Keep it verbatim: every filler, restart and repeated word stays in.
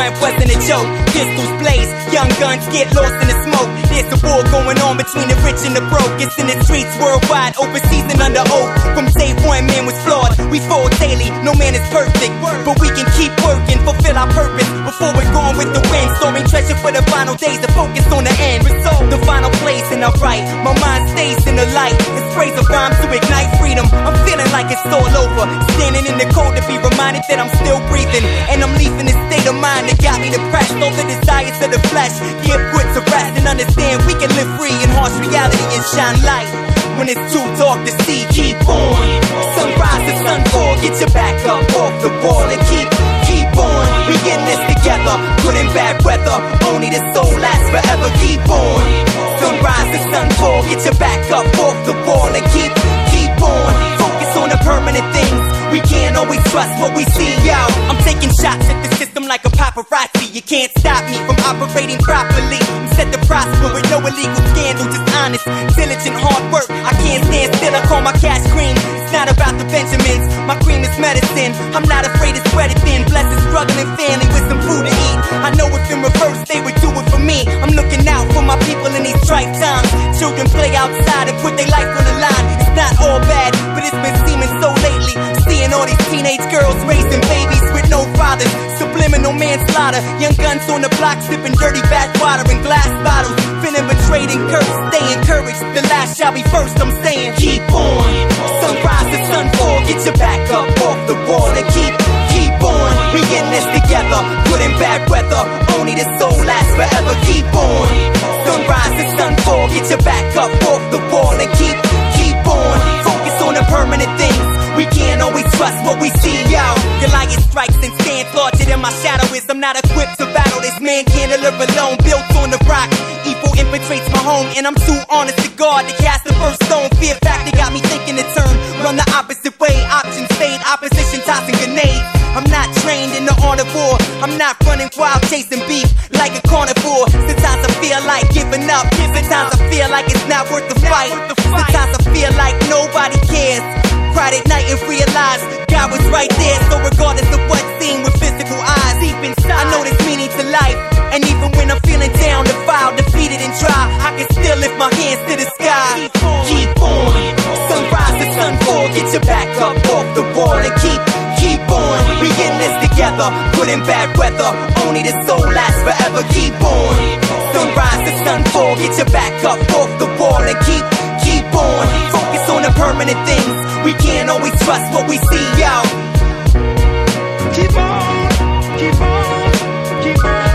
one wasn't a joke. Pistols blaze, young guns get lost in the smoke. There's a war going on between the rich and the broke. It's in the streets worldwide, overseas and under oath. From day one, man was flawed. We fall daily, no man is perfect, but we can keep working, fulfill our purpose before we're gone with the wind. Storing treasure for the final days, the focus on the end. Resolve the final place and I write. My mind stays in the light. It's praise of rhymes to ignite freedom. I'm feeling like it's all over. Standing in the cold to be reminded that I'm still breathing. And I'm leaving this state of mind that got me depressed. All the desires of the flesh get put to rest and understand we can live free in harsh reality and shine light. When it's too dark to see, keep on. Sunrise to sunfall, get your back up off the wall and keep, keep on. We in this together, good and bad weather. Only the soul lasts forever, keep on. Sunrise to sunfall, get your back up off the wall and keep, keep on. Focus on the permanent things. We can't always trust what we see, yo. I'm taking shots at the system like a paparazzi. You can't stop me from operating properly. I'm set to prosper with no illegal scandal, just honest, diligent, hard work. I can't stand still, I call my cash cream. It's not about the Benjamins, my cream is medicine. I'm not afraid to spread it thin. Bless a struggling family with some food to eat. I know if in reverse they would do it for me. I'm looking out for my people in these strife times. Children play outside and put their life on the line. It's not all bad, but it's been seeming so lately. Seeing all these teenage girls raising babies with no fathers. Subliminal manslaughter. Young guns on the block sipping dirty bathwater and glass bottles. Feeling betrayed and cursed. Stay encouraged. The last shall be first. I'm saying keep on. Sunrise to sunfall. Get your back up off the wall and keep, keep on. We in this together. Good and bad weather. Only the soul lasts forever. Keep on. Sunrise to sunfall. Get your back up off the wall and keep, keep on. Focus on the permanent things. We can't always trust what we see, yo. Goliath strikes and stands larger than my shadow is. I'm not equipped to battle. This man can't live alone. Built on the rock. Evil infiltrates my home, and I'm too honest to God to cast the first stone. Fear factor got me thinking to turn, run the opposite way. Options fade, opposition tossing grenades. I'm not trained in the art of war. I'm not running wild, chasing beef like a carnivore. Sometimes I feel like giving up. Sometimes I feel like it's not worth the fight. Sometimes I feel like nobody cares. Cried at night and realized God was right there. So regardless of what's seen with physical eyes, deep inside, I know there's meaning to life. And even when I'm feeling down, defiled, defeated and dry, I can still lift my hands to the sky. Keep on. Sunrise to sunfall. Get your back up off the wall and keep, keep on. We in this together. Good and bad weather. Only the soul lasts forever. Keep on. Sunrise to sunfall. Get your back up off the wall and keep, keep on. Focus on the permanent things. We can't always trust what we see, yo. Keep on, keep on, keep on.